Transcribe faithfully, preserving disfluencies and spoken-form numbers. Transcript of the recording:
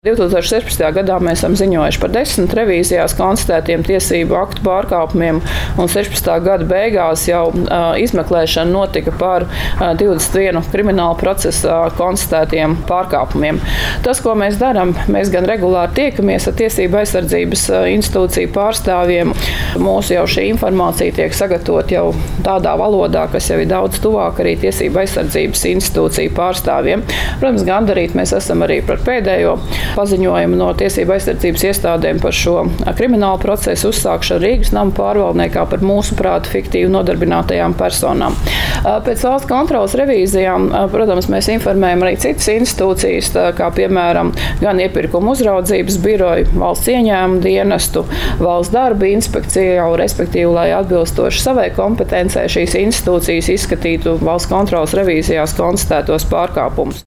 divi tūkstoši sešpadsmitajā gadā mēs esam ziņojuši par desmit revīzijās konstatētiem tiesību aktu pārkāpumiem, un sešpadsmitā gada beigās jau uh, izmeklēšana notika par uh, divdesmit vienu krimināla procesā konstatētiem pārkāpumiem. Tas, ko mēs darām, mēs gan regulāri tiekamies ar tiesību aizsardzības uh, institūciju pārstāvjiem. Mūsu jau šī informācija tiek sagatavot jau tādā valodā, kas jau ir daudz tuvāk arī tiesību aizsardzības institūciju pārstāvjiem. Protams, gandarīt mēs esam arī par pēdējo paziņojumu no tiesību aizsardzības iestādēm par šo kriminālu procesu uzsākšanu Rīgas nama pārvaldniekā par mūsuprāt fiktīvi nodarbinātajām personām. Pēc valsts kontroles revīzijām, protams, mēs informējam arī citas institūcijas, kā piemēram gan iepirkuma uzraudzības biroju, valsts ieņēmumu dienestu, valsts darba inspekciju, jau respektīvi, lai atbilstoši savai kompetencē šīs institūcijas izskatītu valsts kontroles revīzijās konstatētos pārkāpumus.